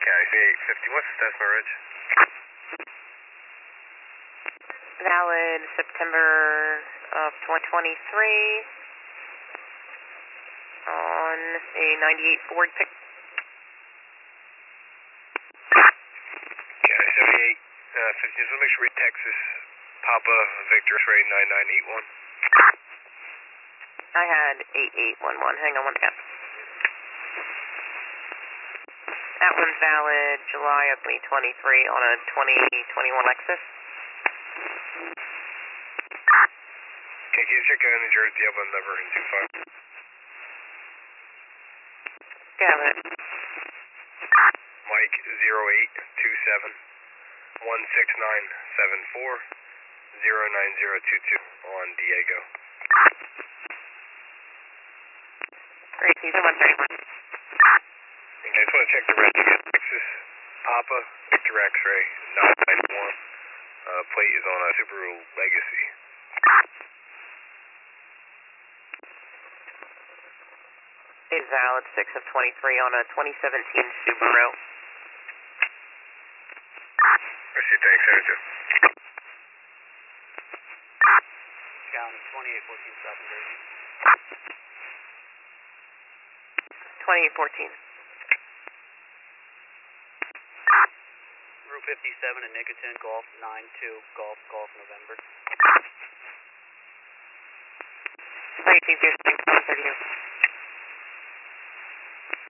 County C850, what's the decimal ridge? Valid September of 2023 on a 98 Ford pick. County 78, 15, so make sure we Texas, Papa, Victor, rate 9981. I had 8811, hang on one second. That one's valid July of 2023 on a 2021 Lexus. Okay, can you check out New Jersey up on number 25? Got it. Mike 0827 16974 09022 on Diego. Great, season 131. Okay, I just want to check the rest again. Texas, Papa, Victor X-ray 991. Plate is on a Subaru Legacy. Is valid 6 of 23 on a 2017 Subaru. Receive, thanks, Senator. County 2814 South Jersey. 2814. Route 57 in Nickerton, Golf 92, Golf November. Great, season 132.